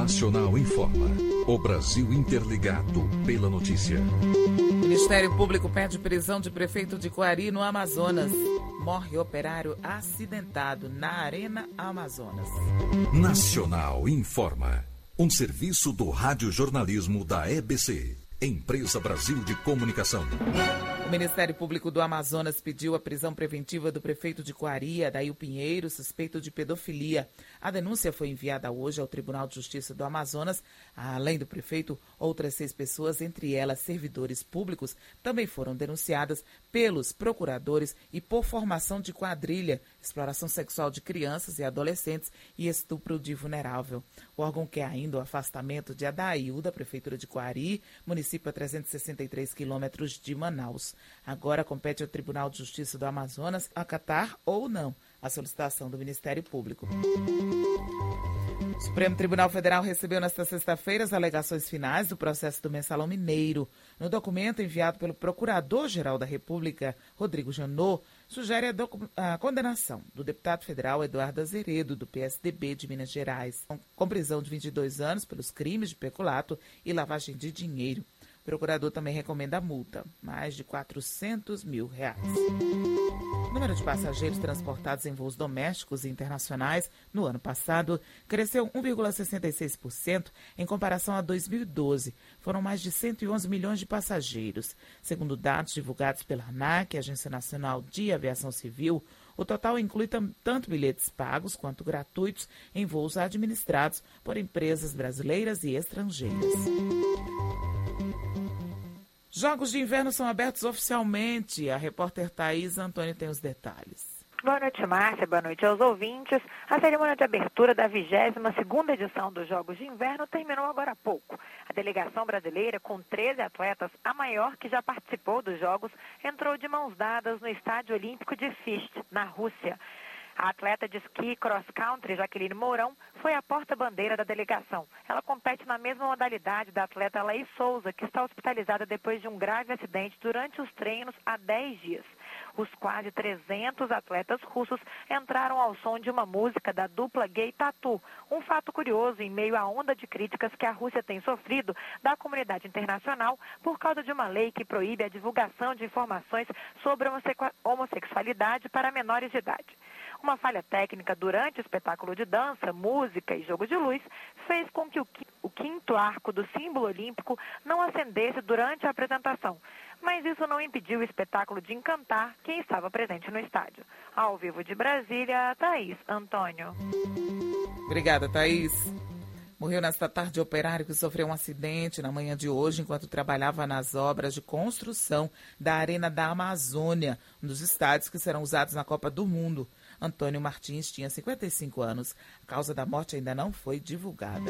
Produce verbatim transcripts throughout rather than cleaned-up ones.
Nacional informa. O Brasil interligado pela notícia. Ministério Público pede prisão de prefeito de Coari, no Amazonas. Morre operário acidentado na Arena Amazonas. Nacional informa. Um serviço do radiojornalismo da E B C, Empresa Brasil de Comunicação. O Ministério Público do Amazonas pediu a prisão preventiva do prefeito de Coari, Adail Pinheiro, suspeito de pedofilia. A denúncia foi enviada hoje ao Tribunal de Justiça do Amazonas. Além do prefeito, outras seis pessoas, entre elas servidores públicos, também foram denunciadas pelos procuradores e por formação de quadrilha, exploração sexual de crianças e adolescentes e estupro de vulnerável. O órgão quer ainda o afastamento de Adail da Prefeitura de Coari, município a trezentos e sessenta e três quilômetros de Manaus. Agora compete ao Tribunal de Justiça do Amazonas acatar ou não a solicitação do Ministério Público. O Supremo Tribunal Federal recebeu nesta sexta-feira as alegações finais do processo do Mensalão Mineiro. No documento enviado pelo Procurador-Geral da República, Rodrigo Janot, sugere a, docu- a condenação do deputado federal Eduardo Azeredo, do P S D B de Minas Gerais, com prisão de vinte e dois anos pelos crimes de peculato e lavagem de dinheiro. O procurador também recomenda a multa, mais de quatrocentos mil reais. O número de passageiros transportados em voos domésticos e internacionais no ano passado cresceu um vírgula sessenta e seis por cento em comparação a dois mil e doze. Foram mais de cento e onze milhões de passageiros. Segundo dados divulgados pela ANAC, Agência Nacional de Aviação Civil, o total inclui tanto bilhetes pagos quanto gratuitos em voos administrados por empresas brasileiras e estrangeiras. Jogos de inverno são abertos oficialmente. A repórter Thaís Antônio tem os detalhes. Boa noite, Márcia. Boa noite aos ouvintes. A cerimônia de abertura da vigésima segunda edição dos Jogos de Inverno terminou agora há pouco. A delegação brasileira, com treze atletas, a maior que já participou dos Jogos, entrou de mãos dadas no Estádio Olímpico de Fisht, na Rússia. A atleta de esqui cross-country, Jaqueline Mourão, foi a porta-bandeira da delegação. Ela compete na mesma modalidade da atleta Laís Souza, que está hospitalizada depois de um grave acidente durante os treinos há dez dias. Os quase trezentos atletas russos entraram ao som de uma música da dupla gay Tatu. Um fato curioso em meio à onda de críticas que a Rússia tem sofrido da comunidade internacional por causa de uma lei que proíbe a divulgação de informações sobre homossexualidade para menores de idade. Uma falha técnica durante o espetáculo de dança, música e jogo de luz fez com que o quinto arco do símbolo olímpico não acendesse durante a apresentação. Mas isso não impediu o espetáculo de encantar quem estava presente no estádio. Ao vivo de Brasília, Thaís Antônio. Obrigada, Thaís. Morreu nesta tarde operário que sofreu um acidente na manhã de hoje enquanto trabalhava nas obras de construção da Arena da Amazônia, um dos estádios que serão usados na Copa do Mundo. Antônio Martins tinha cinquenta e cinco anos. A causa da morte ainda não foi divulgada.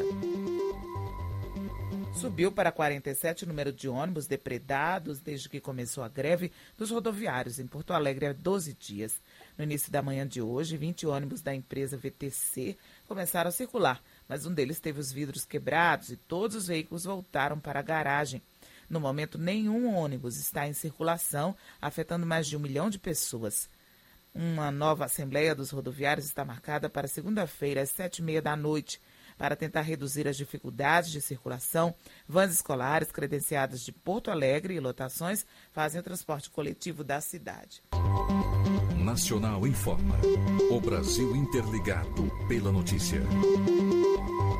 Subiu para quarenta e sete o número de ônibus depredados desde que começou a greve dos rodoviários em Porto Alegre há doze dias. No início da manhã de hoje, vinte ônibus da empresa V T C começaram a circular, mas um deles teve os vidros quebrados e todos os veículos voltaram para a garagem. No momento, nenhum ônibus está em circulação, afetando mais de um milhão de pessoas. Uma nova Assembleia dos Rodoviários está marcada para segunda-feira, às sete e meia da noite. Para tentar reduzir as dificuldades de circulação, vans escolares credenciadas de Porto Alegre e lotações fazem o transporte coletivo da cidade. Nacional informa. O Brasil interligado pela notícia.